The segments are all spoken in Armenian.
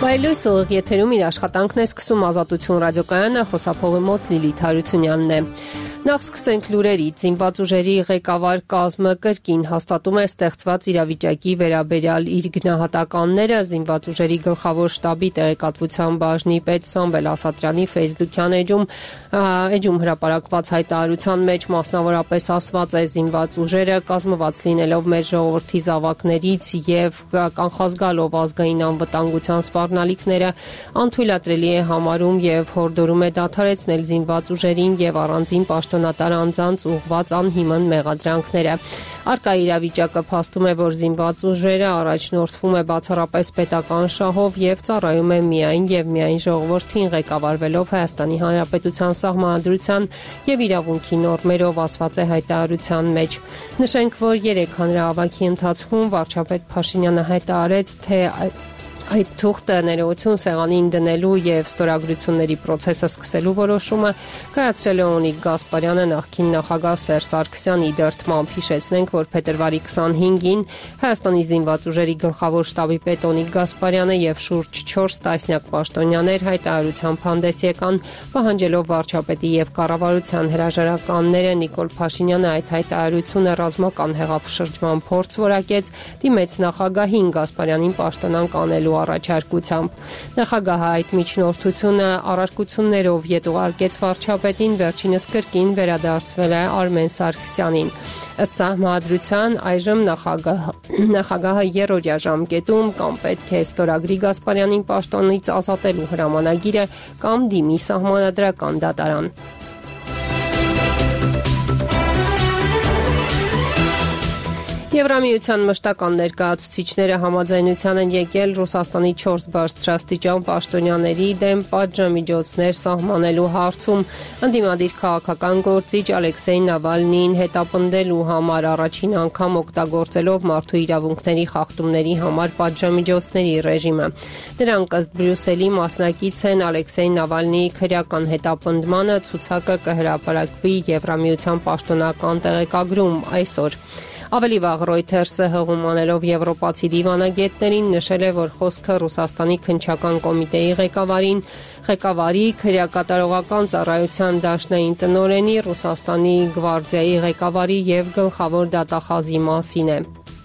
Բայլույս ուղիղ եթերում իր աշխատանքն է սկսում Ազատություն ռադիոկայանը, խոսափողի մոտ Լիլիթ Հարությունյանն է։ Նախ սկսենք լուրերից։ Զինված ուժերի ղեկավար կազմը կրկին հաստատում է ստեղծված իրավիճակի վերաբերյալ իր գնահատականները։ Զինված ուժերի գլխավոր շտաբի տեղեկատվության բաժնի պետ Սամվել Ասատրյանի Facebook-յան էջում հրապարակված հայտարարության մեջ մասնավորապես ասված է. զինված ուժերը կազմված լինելով մեր ժողովրդի զավակներից եւ կանխազգալով ազգային անվտանգության սպառնալիքները անթույլատրելի է համարում եւ հորդորում է դադարեցնել զինված ուժերին եւ առանձին պաշտոնատար անձանց ուղղված անհիմն մեղադրանքները։ Արկա իրավիճակը փաստում է, որ զինված ուժերը առաջնորդվում է բացառապես պետական շահով եւ ծառայում է միայն եւ միայն ժողովրդին, ղեկավարվելով Հայաստանի Հանրապետության Սահմանադրության եւ իրավունքի նորմերով, ասված է հայտարարության մեջ։ Նշենք, որ 3 հանրահավաքի ընթացքում վարչապետ Փաշինյանը հայտարարեց, թե այդ թուղթը ներողություն սեղանին դնելու եւ ստորագրությունների process-ը սկսելու որոշումը կայացրել է Օնիկ Գասպարյանը, նախկին նախագահ Սերժ Սարգսյանի դրդմամբ։ Հիշեցնենք, որ փետրվարի 25-ին Հայաստանի զինված ուժերի գլխավոր շտաբի պետ Օնիկ Գասպարյանը եւ շուրջ 4 տասնյակ պաշտոնյաներ հայտարարությամբ հանդես եկան, պահանջելով վարչապետի եւ կառավարության հրաժարականները։ Նիկոլ Փաշինյանը այդ հայտարարությունը ռազմական հեղափոխշրջման փորձ որակեց, դիմեց նախագահին Գասպարյանին պաշտոնանկ անելու առաջարկությամբ։ Նախագահը այդ միջնորդությունը առարկություններով ետ ուղարկեց վարչապետին, վերջինս կրկին վերադարձվել է Արմեն Սարգսյանին։ Ըստ Սահմանադրության այժմ նախագահը երրորդյա ժամկետում կամ պետք է ստորագրի Գասպարյանին պաշտոնից ազատելու հրամանագիրը կամ դիմի Սահմանադրական դատարան։ Եվրամիության մշտական ներկայացուցիչները համաձայնության են եկել Ռուսաստանի 4 բարձրաստիճան պաշտոնյաների դեմ պատժամիջոցներ սահմանելու հարցում։ Ընդդիմադիր քաղաքական գործիչ Ալեքսեյ Նավալնիին հետապնդելու համար առաջին անգամ օգտագործելով մարդու իրավունքների խախտումների համար պատժամիջոցների ռեժիմը։ Դրանք ըստ Բրյուսելի մասնակից են Ալեքսեյ Նավալնիի քրեական հետապնդմանը, ցուցակը կհրապարակվի Եվրամիության պաշտոնական տեղեկագրում այսօր։ Ավելի վաղ Reuters-ը հղում անելով եվրոպացի դիվանագետներին նշել է, որ խոսքը Ռուսաստանի քննչական կոմիտեի ղեկավարի քրեակատարողական ծառայության դաշնային տնօրենի, Ռուսաստանի գվարդիայի ղեկավարի եւ գլխավոր դատախազի մասին է։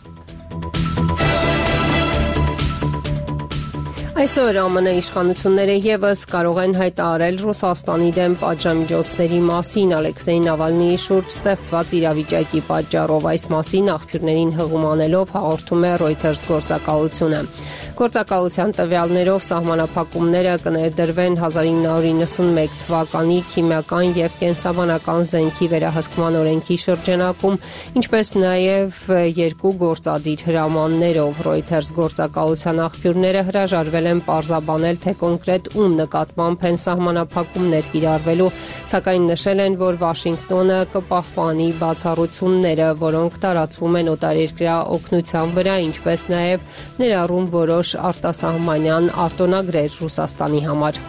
Այսօր ԱՄՆ իշխանությունները եւս կարող են հայտարարել Ռուսաստանի դեմ պատժամիջոցների մասին Ալեքսեյ Նավալնիի շուրջ ստեղծված իրավիճակի պատճառով։ Այս մասին աղբյուրներին հղում անելով հաղորդում է Reuters գործակալությունը։ Գործակալության տվյալներով սահմանափակումները կներդրվեն 1991 թվականի քիմիական եւ կենսաբանական զենքի վերահսկման օրենքի շրջանակում, ինչպես նաեւ 2 գործադիր հրամաններով։ Reuters գործակալության աղբյուրները հրաժարվել են պարզաբանել, թե կոնկրետ ում նկատմամբ են սահմանափակումներ կիրառվելու, սակայն նշել են, որ Վաշինգտոնը կպահպանի բացառությունները, որոնք տարածվում են օտարերկրյա օգնության վրա, ինչպես նաև ներառում որոշ արտասահմանյան արտոնագրեր Ռուսաստանի համար։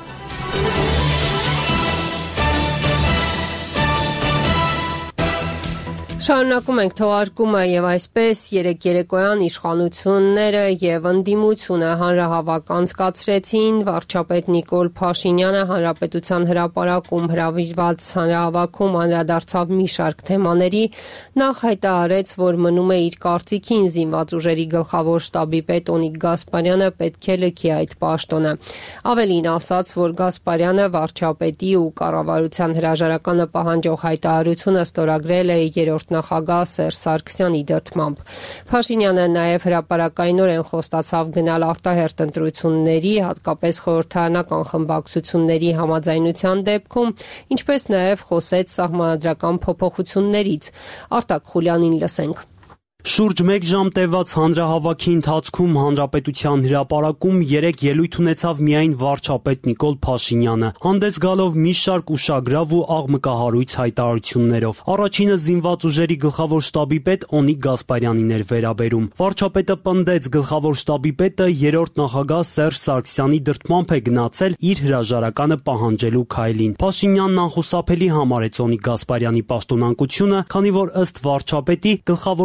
Շարունակում ենք թողարկումը եւ այսպես երեկոյան իշխանությունները եւ ընդդիմությունը հանրահավաք անցկացրեցին։ Վարչապետ Նիկոլ Փաշինյանը հանրապետության հրապարակում հրավիրված հանրահավաքում անդրադարձավ մի շարք թեմաների։ Նախ հայտարարեց, որ մնում է իր կարծիքին զինված ուժերի գլխավոր շտաբի պետ Օնիկ Գասպարյանը պետք է լքի այդ պաշտոնը։ Ավելին ասաց, որ Գասպարյանը վարչապետի ու կառավարության հրաժարականը պահանջող հայտարարությունը ստորագրել է երրորդ նախագահ Սերժ Սարգսյանի դրդմամբ։ Փաշինյանը նաև հրապարակայնորեն խոստացավ գնալ արտահերթ ընտրությունների, հատկապես խորհրդարանական խմբակցությունների համաձայնության դեպքում, ինչպես նաև խոսեց սահմանադրական փոփոխություններից։ Արտակ Խուլյանին լսենք։ Շուրջ 1 ժամ տևած հանրահավաքի ընթացքում հանրապետության հրապարակում 3 ելույթ ունեցավ միայն վարչապետ Նիկոլ Փաշինյանը, հանդես գալով մի շարք ուշագրավ ու աղմկահարույց հայտարարություններով։ Առաջինը զինված ուժերի գլխավոր շտաբի պետ Օնիկ Գասպարյանին էր վերաբերում։ Վարչապետը պնդեց գլխավոր շտաբի պետը երրորդ նախագահ Սերժ Սարգսյանի դրդմամբ է գնացել իր հրաժարականը պահանջելու քայլին։ Փաշինյանն անխուսափելի համարեց Օնիկ Գասպարյանի պաշտոնանկությունը, քանի որ ըստ վարչապետի գլխավոր շտաբը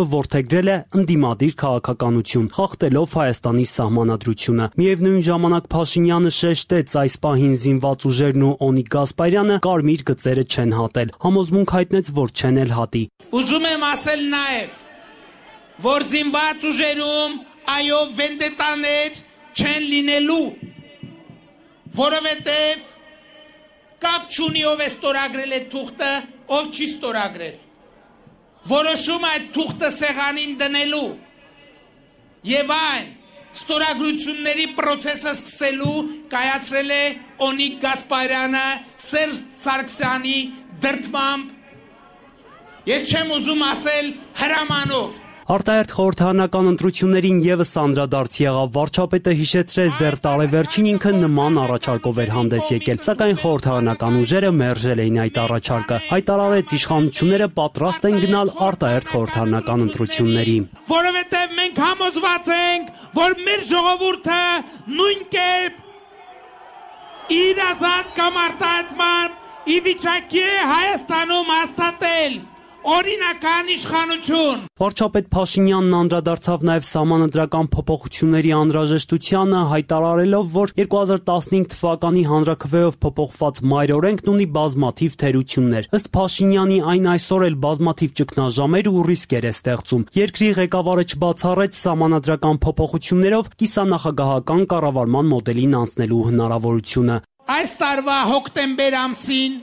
որդեգրել է ընդդիմադիր քաղաքականություն, խախտելով Հայաստանի սահմանադրությունը։ Միևնույն ժամանակ Փաշինյանը շեշտեց, այս պահին զինված ուժերն ու Օնիկ Գասպարյանը կարմիր գծերը չեն հատել։ Համոզմունք հայտնեց, որ չեն էլ հատի։ Ուզում եմ ասել նաև, որ զինված ուժերում այո վենդետաներ չեն լինելու, որովհետև կապ չունի ով է ստորագրել այդ թուղթը, ով չի ստորագրել։ Որոշում այդ թուղթը սեղանին դնելու եւ այն ստորագրությունների process-ը սկսելու կայացրել է Օնիկ Գասպարյանը Սերժ Սարգսյանի դրդմամբ, ես չեմ ուզում ասել հրամանով։ Արտահերթ խորհրդարանական ընտրություններին ևս անդրադարձ եղավ, վարչապետը հիշեցրեց դեռ տարեվերջին ինքը նման առաջարկով էր հանդես եկել, սակայն խորհրդարանական ուժերը մերժել էին այդ առաջարկը, հայտարարեց իշխանությունները պատրաստ են գնալ արտահերթ խորհրդարանական ընտրությունների։ Որովհետև մենք համոզված ենք, որ մեր ժողովուրդը նույն կերպ իր ազատ կամ արտահայտման ի վիճակի է Հայաստանում հաստատել օրինական իշխանություն։ Վարչապետ Փաշինյանն անդրադարձավ նաև սահմանադրական փոփոխությունների անհրաժեշտությանը, հայտարարելով, որ 2015 թվականի հանրաքվեով փոփոխված մայրօրենքն ունի բազմաթիվ թերություններ։ Ըստ Փաշինյանի, այն այսօր էլ բազմաթիվ ճգնաժամեր ու ռիսկեր է ստեղծում։ Երկրի ղեկավարը չբացառեց սահմանադրական փոփոխություններով կիսանախագահական կառավարման մոդելին անցնելու հնարավորությունը։ Այս տարվա հոկտեմբեր ամսին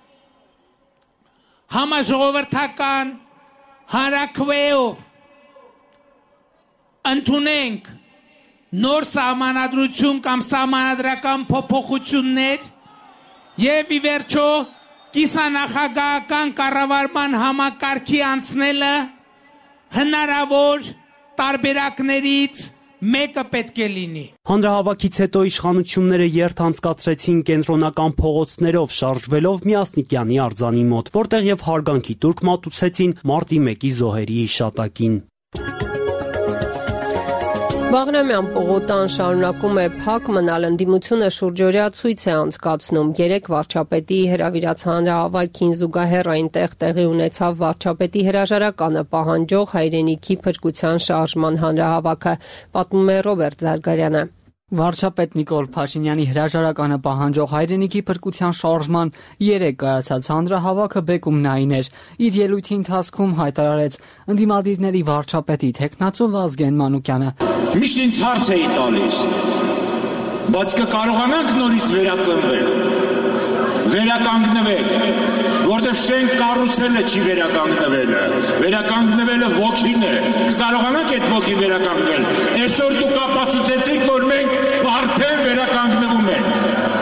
համաժողովրդական հանրաքվեով ընդունենք նոր սահմանադրություն կամ սահմանադրական փոփոխություններ եւ ի վերջո կիսանախագահական կառավարման համակարգի անցնելը հնարավոր տարբերակներից մեկը պետք է լինի։ Հանրահավաքից հետո իշխանությունները երթ անցկացրեցին կենտրոնական փողոցներով, շարժվելով Միասնիկյանի արձանի մոտ, որտեղ եւ հարգանքի տուրք մատուցեցին մարտի 1-ի զոհերի հիշատակին։ Բաղրամյան պողոտան շարունակում է փակ մնալ, ընդդիմությունը շուրջօրյա ցույց է անցկացնում։ Երեք վարչապետի հրավիրած հանրահավաքին զուգահեռ այնտեղ տեղի ունեցավ վարչապետի հրաժարականը պահանջող հայրենիքի փրկության շարժման հանրահավաքը, պատմում է Ռոբերտ Զարգարյանը։ Վարչապետ Նիկոլ Փաշինյանի հրաժարականը պահանջող հայրենիքի փրկության շարժման երեք կայացած հանրահավաքը բեկումն այն էր։ Իր ելույթի ընթացքում հայտարարեց ընդդիմադիրների վարչապետի թեկնածու Վազգեն Մանուկյանը։ Միշտ ինձ հարց էի տալիս, բայց կկարողանանք նորից վերածնվել, վերականգնվել, որտեղ շենք կառուցելը չի վերականգնվելը, վերականգնվելը ոգին է, կկարողանանք այդ ոգին վերականգնել։ Այսօր դուք ապացուցեցիք, որ մենք արդեն վերականգնվում ենք։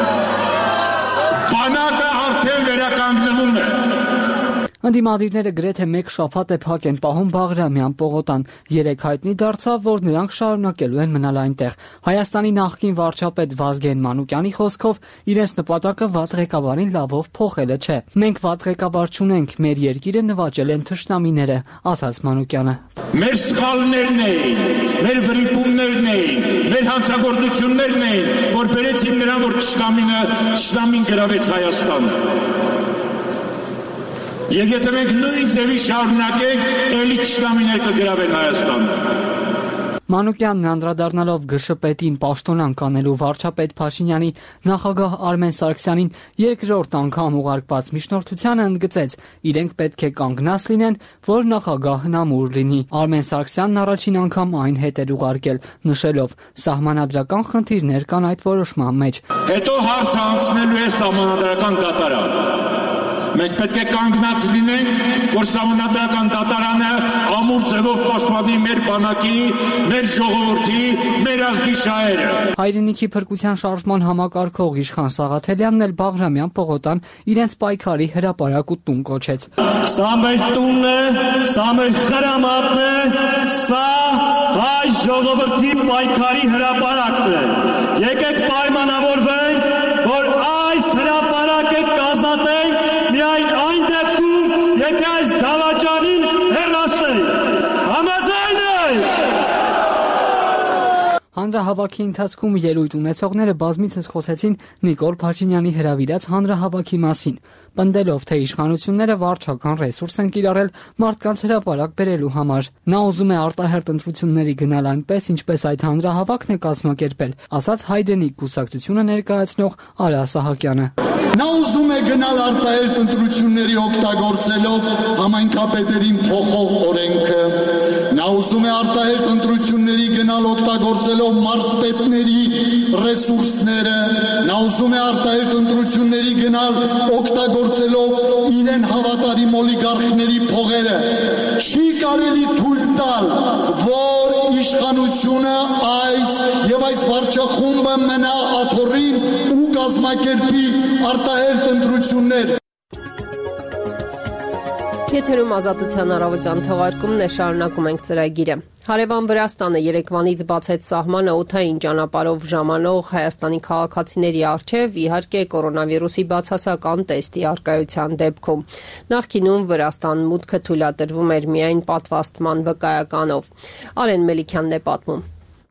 Բանակը արդեն վերականգնվում է։ Ընդդիմադիրները գրեթե մեկ շաբաթ է փակ են պահում Բաղրամյան պողոտան։ Երեք հայտնի դարձավ, որ նրանք շարունակելու են մնալ այնտեղ։ Հայաստանի նախկին վարչապետ Վազգեն Մանուկյանի խոսքով իրենց նպատակը վատ ղեկավարին լավով փոխելը չէ։ Մենք վատ ղեկավար չունենք, մեր երկիրը նվաճել են թշնամիները, ասաց Մանուկյանը։ Մեր սխալներն էին, մեր վրիպումներն էին, մեր հանցագործություններն էին, որ բերեցին նրան, որ թշնամին գրավեց Հայաստանը։ Եվ եթե մենք նույն ձևի շարունակենք, էլի թշնամիներ կգրավեն Հայաստանը։ Մանուկյանն անդրադառնալով ԳՇՊ-ին պաշտոնանկ անելու վարչապետ Փաշինյանի նախագահ Արմեն Սարգսյանին երկրորդ անգամ ուղարկված միջնորդությանը ընդգծեց. իրենք պետք է կանգնած լինեն, որ նախագահն ամուր լինի։ Արմեն Սարգսյանն առաջին անգամ այն հետ էր ուղարկել, նշելով. սահմանադրական խնդիրներ կան այդ որոշման մեջ։ Հետո հարցը անցնելու է սահմանադրական դատարան։ Մենք պետք է կանգնած լինենք, որ սահմանադրական դատարանը ամուր ձևով պաշտպանի մեր բանակի, մեր ժողովրդի, մեր ազգի շահերը։ Հայրենիքի փրկության շարժման համակարգող Իշխան Սաղաթելյանն էլ Բաղրամյան պողոտան իրենց պայքարի հրապարակ ու տուն կոչեց։ Սա մեր տունն է, սա մեր խրամատն է, սա հայ ժողովրդի պայքարի հրապարակն է։ Եկեք պայմանավորվենք, որ այս հրապարակը կազատենք միայն այն դեպքում, եթե այս դավաճանին հեռացնենք։ Համաձայն եք։ Հանրահավաքի ընթացքում ելույթ ունեցողները բազմիցս խոսեցին Նիկոլ Փաշինյանի հրավիրած հանրահավաքի մասին, պնդելով, թե իշխանությունները վարչական ռեսուրս են կիրառել մարդկանց հրապարակ բերելու համար։ Նա ուզում է արտահերթ ընտրությունների գնալ այնպես, ինչպես այդ հանրահավաքն է կազմակերպել, ասաց Հայդենիք կուսակցությունը ներկայացնող Արա Սահակյանը։ Նա ուզում է գնալ արտահերթ ընտրությունների օգտագործելով համայնքապետերին փոխող օրենքը։ Նա ուզում է արտահերթ ընտրությունների գնալ օգտագործելով մարզպետների ռեսուրսները։ Նա ուզում է արտահերթ ընտրությունների գնալ օգտագործելով իրեն հավատարիմ օլիգարխների փողերը։ Չի կարելի թույլ տալ, որ իշխանությունը այս վարչախումբը մնա աթոռին ու կազմակերպի արտահերթ ընտրություններ։ Եթերում Ազատության առավոտյան թողարկումն է, շարունակում ենք ծրագիրը։ Հարևան Վրաստանը երեկվանից բացեց սահմանը օդային ճանապարհով ժամանող Հայաստանի քաղաքացիների առջև, իհարկե կորոնավիրուսի բացասական տեստի առկայության դեպքում։ Նախկինում Վրաստան մուտքը թույլատրվում էր միայն պատվաստման վկայականով։ Արեն Մելիքյանն է պատմում։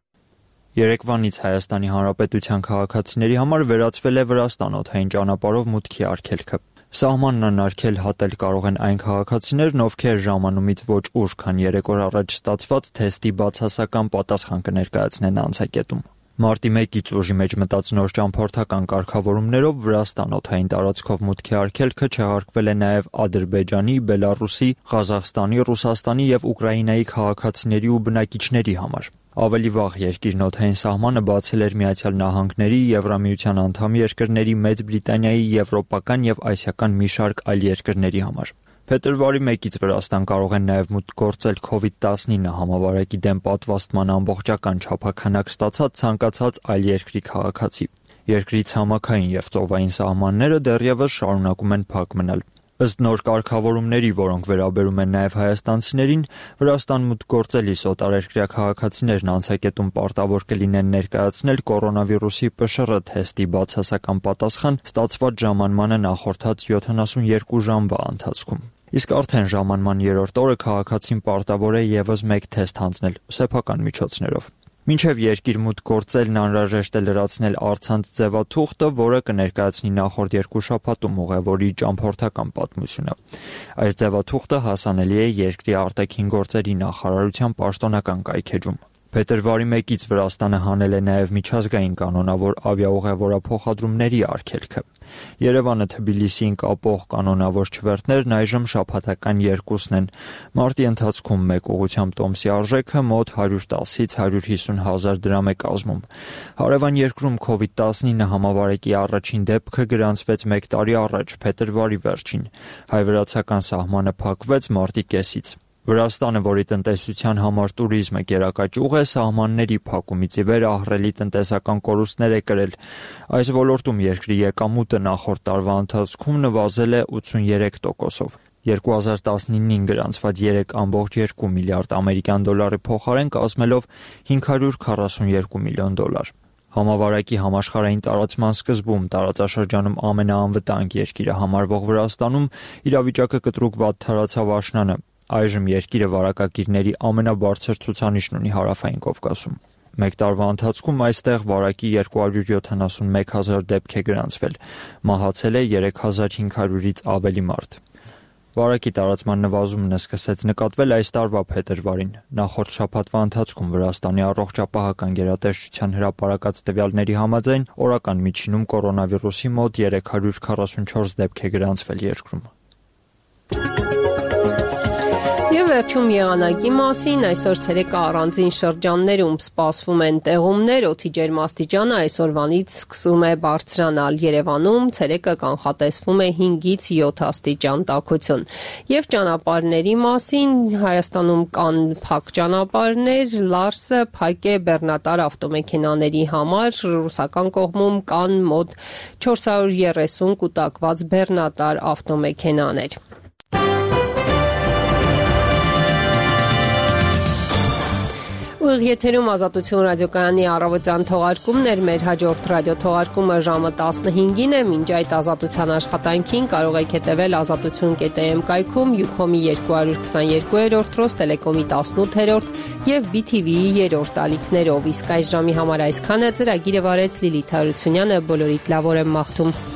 Երեկվանից Հայաստանի Հանրապետության քաղաքացիների համար վերացվել է Վրաստան օդային ճանապարհով մուտքի արգելքը։ Սահմանն անարգել հատել կարող են այն քաղաքացիներն, ովքեր ժամանումից ոչ ուշ, քան 3 օր առաջ ստացված թեստի բացասական պատասխան կներկայացնեն անցակետում։ Մարտի 1-ից ուժի մեջ մտած նոր ճամփորդական կարգավորումներով Վրաստան օդային տարածքով մուտքի արգելքը չեղարկվել է նաև Ադրբեջանի, Բելարուսի, Ղազախստանի, Ռուսաստանի եւ Ուկրաինայի քաղաքացիների ու բնակիչների համար։ Ավելի վաղ երկիրն օդային սահմանը բացել էր Միացյալ Նահանգների, Եվրամիության անդամ երկրների, Մեծ Բրիտանիայի, եվրոպական եւ ասիական մի շարք այլ երկրների համար։ Փետրվարի 1-ից Վրաստան կարող են նաև մուտք գործել COVID-19 համավարակի դեմ պատվաստման ամբողջական չափաքանակ ստացած ցանկացած այլ երկրի քաղաքացի։ Երկրի ցամաքային եւ ծովային սահմանները դեռևս շարունակում են փակ մնալ։ Ըստ նոր կարգավորումների, որոնք վերաբերում են նաև հայաստանցիներին, Վրաստան մուտք գործելիս օտարերկրյա քաղաքացիներն անցակետում պարտավոր կլինեն ներկայացնել կորոնավիրուսի ՊՇՌ թեստի բացասական պատասխան ստացված ժամանմանը նախորդած 72 ժամվա ընթացքում։ Իսկ արդեն ժամանման 3-րդ օրը քաղաքացին պարտավոր է եւս 1 թեստ հանձնել սեփական միջոցներով։ Մինչև երկիր մուտք գործելն անհրաժեշտ է լրացնել առցանց ձևաթուղթը, որը կներկայացնի նախորդ 2 շաբաթում ուղևորի ճամփորդական պատմությունը։ Այս ձևաթուղթը հասանելի է երկրի արտաքին գործերի նախարարության պաշտոնական կայքեջում։ Փետրվարի 1-ից Վրաստանը հանել է նաև միջազգային կանոնավոր ավիաուղևորափոխադրումների արգելքը։ Երևանը Թբիլիսիին կապող կանոնավոր չվերթներն այժմ շաբաթական 2-ն են։ Մարտի ընթացքում մեկ ուղղությամբ տոմսի արժեքը մոտ 110-ից 150 հազար դրամ է կազմում։ Հարևան երկրում COVID-19 համավարակի առաջին դեպքը գրանցվեց 1 տարի առաջ, փետրվարի վերջին։ Հայ-վրացական սահմանը փակվեց մարտի կեսից։ Վրաստանը, որի տնտեսության համար տուրիզմը գերակա ճյուղ է, սահմանների փակումից ի վեր ահռելի տնտեսական կորուստներ է կրել։ Այս ոլորտում երկրի եկամուտը նախորդ տարվա ընթացքում նվազել է 83%-ով։ 2019-ին գրանցված 3.2 միլիարդ ամերիկյան դոլարի փոխարեն կազմելով $542 միլիոն։ Համավարակի համաշխարհային տարածման սկզբում տարածաշրջանում ամենաանվտանգ երկիրը համարվող Վրաստանում իրավիճակը կտրուկ վատթարացավ աշնանը։ Այժմ երկիրը վարակագիրների ամենաբարձր ցուցանիշն ունի Հարավային Կովկասում։ Մեկ տարվա ընթացքում այստեղ վարակի 271 հազար դեպք է գրանցվել։ Մահացել է 3500-ից ավելի մարդ։ Վարակի տարածման նվազումն սկսեց նկատվել այս տարվա փետրվարին։ Նախորդ շաբաթվա ընթացքում Վրաստանի առողջապահական գերատեսչության հրապարակած տվյալների համաձայն օրական միջինում կորոնավիրուսի մոտ 344 դեպք է գրանցվել երկրում։ Եվ վերջում եղանակի մասին այսօր ցերեկը առանձին շրջաններում սպասվում են տեղումներ, օդի ջերմաստիճանը այսօրվանից սկսում է բարձրանալ։ Երևանում ցերեկը կանխատեսվում է 5-ից 7 աստիճան տաքություն։ Եվ ճանապարհների մասին Հայաստանում կան փակ ճանապարհներ, Լարսը փակ է բեռնատար ավտոմեքենաների համար, ռուսական կողմում կան մոտ 430 կուտակված բեռնատար ավտոմեքենաներ։ Ուղիղ եթերում Ազատություն ռադիոկայանի առավոտյան թողարկումն էր, մեր հաջորդ ռադիո թողարկումը ժամը 15-ին է, մինչ այդ ազատության աշխատանքին կարող եք հետևել azatutun.am կայքում, Յուքոմի 222-րդ թրոս, Տելեկոմի 18-րդ եւ BTV-ի 3-րդ ալիքներով, իսկ այս ժամի համար այսքանը, ծրագիրը վարեց Լիլիթ Հարությունյանը, բոլորիդ լավ օր եմ մաղթում։